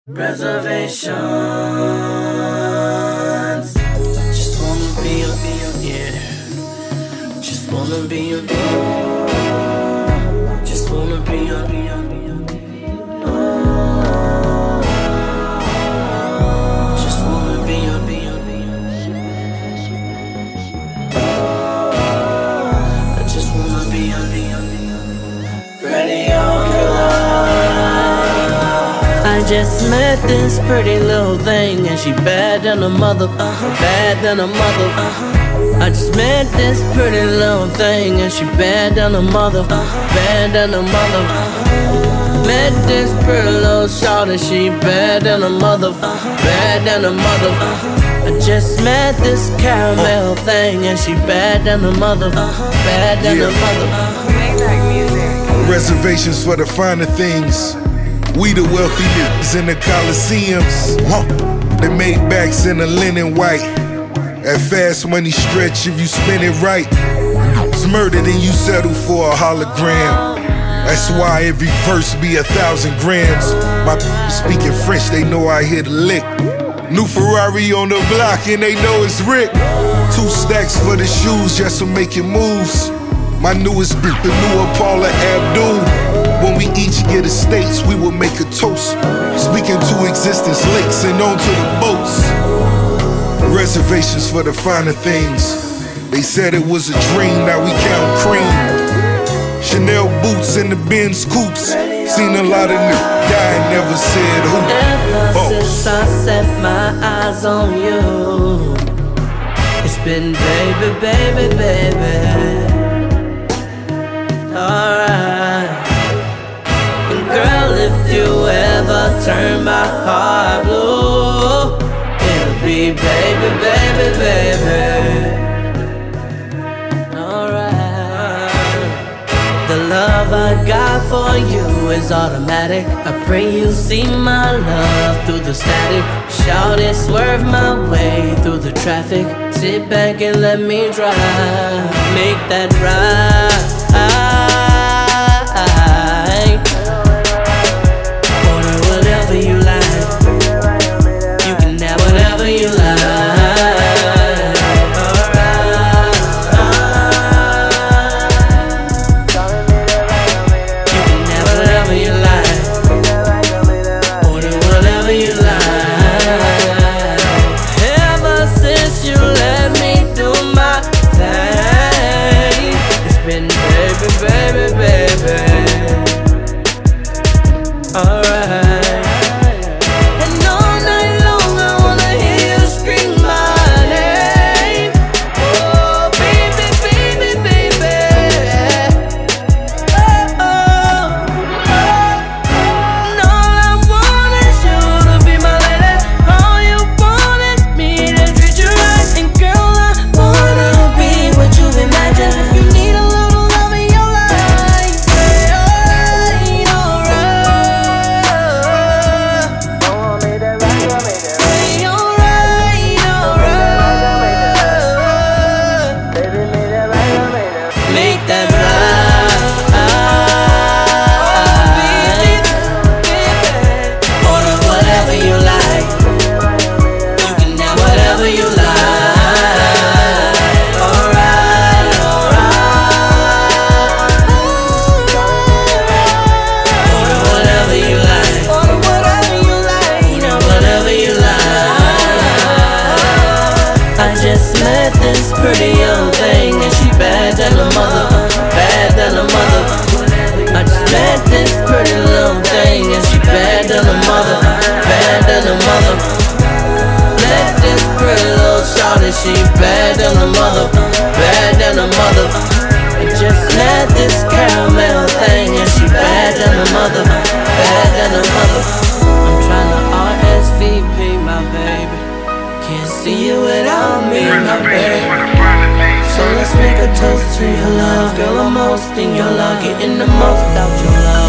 Reservations. Just wanna be yeah. Just wanna be just wanna be just wanna be I just wanna be radio killer. I just met this pretty little thing and she bad than a mother, bad than a mother. I just met this pretty little thing and she bad than a mother, bad than a mother. Met this pretty little shawty, she bad than a mother, bad than a mother. I just met this caramel thing and she bad than a mother, bad than a mother. Reservations for the finer things. We the wealthy niggas in the Coliseums. They made backs in the linen white. That fast money stretch if you spend it right. It's murder then you settle for a hologram. That's why every verse be 1,000 grams. My speaking French, they know I hit a lick. New Ferrari on the block and they know it's Rick. 2 stacks for the shoes just for making moves. My newest beat, the newer Paula Abdul. When we each get estates, we will make a toast. Speaking to existence, lakes and on to the boats. Reservations for the finer things. They said it was a dream, now we count cream. Chanel boots in the Benz coupes. Seen a lot of niggas die and never said who. Ever since I set my eyes on you, it's been baby, baby, baby. Alright. And girl, if you ever turn my heart blue, it'll be baby, baby, baby. Alright. The love I got for you is automatic. I pray you see my love through the static. Shout it, swerve my way through the traffic. Sit back and let me drive. Make that ride. Order whatever you like. You can have whatever you like. You can have whatever you like. Order whatever you like. Ever since you let me do my thing, it's been baby, baby. Alright. And all night long I wanna hear you scream my name. Oh, baby, baby, baby. Oh, oh, oh. And all I want is you to be my lady. All you want is me to treat you right. And girl, I wanna be what you've imagined. If you need a little love in your life, say alright, say alright, make that right. Order whatever you like. You can have whatever you like. Alright, order whatever you like. Order whatever you like. Order whatever you like. I just met this pretty young thing and she bad than a mother, bad than a mother. I just met this pretty little thing and she bad than a mother, bad than a mother. Met this pretty little shawty, she bad than a mother, bad than a mother. I just met this caramel thing and she bad than a mother, bad than a mother. I'm tryna RSVP my baby. Can't see you without me, my baby. So let's make a toast to your love. Girl, I'm most in your love, getting the most out your love.